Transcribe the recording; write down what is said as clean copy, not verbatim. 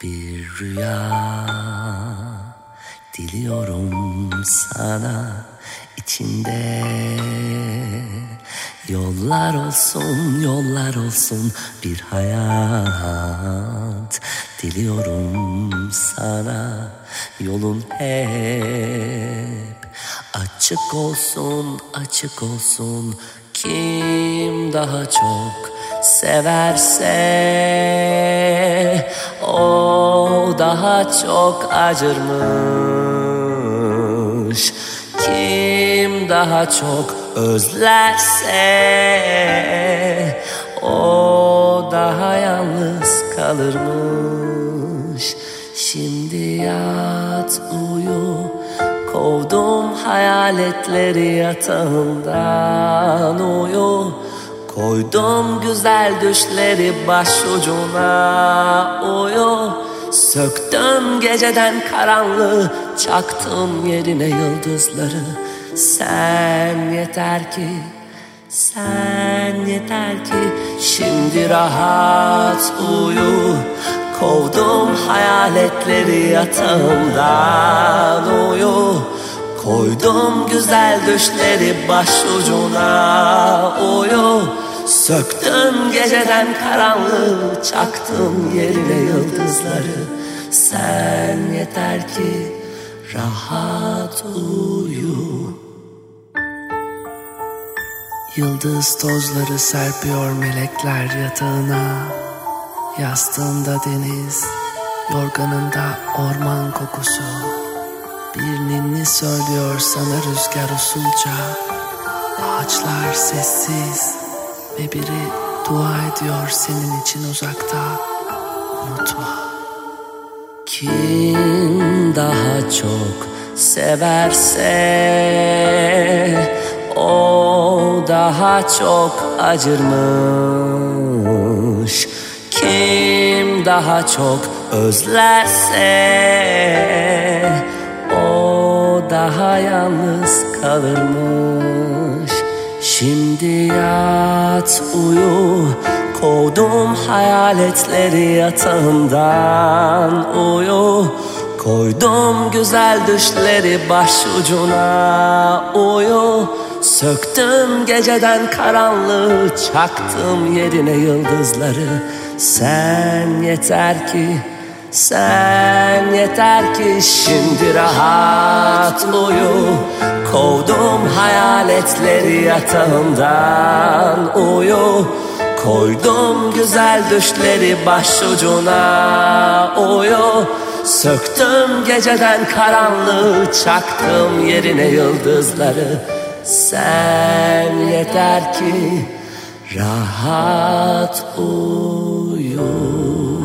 Bir rüya diliyorum sana, içinde yollar olsun, yollar olsun bir hayat diliyorum sana. Yolun hep açık olsun, açık olsun. Kim daha çok severse o daha çok acırmış. Kim daha çok özlerse o daha yalnız kalırmış. Şimdi yat uyu, kovdum hayaletleri yatağından uyu. Koydum güzel düşleri başucuna uyu. Söktüm geceden karanlığı, çaktım yerine yıldızları. Sen yeter ki, sen yeter ki şimdi rahat uyu. Kovdum hayaletleri yatağımdan uyu. Koydum güzel düşleri başucuna uyu. Söktüm geceden karanlığı, çaktım yerine yıldızları. Sen yeter ki rahat uyu. Yıldız tozları serpiyor melekler yatağına. Yastığında deniz, yorganında orman kokusu. Bir ninni söylüyor sana rüzgar usulca. Ağaçlar sessiz ve biri dua ediyor senin için uzakta. Unutma. Kim daha çok severse o daha çok acırmış. Kim daha çok özlerse o daha yalnız kalırmış. Şimdi yat uyu, kovdum hayaletleri yatağımdan uyu. Koydum güzel düşleri başucuna uyu. Söktüm geceden karanlığı, çaktım yerine yıldızları. Sen yeter ki, sen yeter ki şimdi rahat uyu. Kovdum hayaletleri yatağımdan uyu. Koydum güzel düşleri başucuna uyu. Söktüm geceden karanlığı, çaktım yerine yıldızları. Sen yeter ki rahat uyu.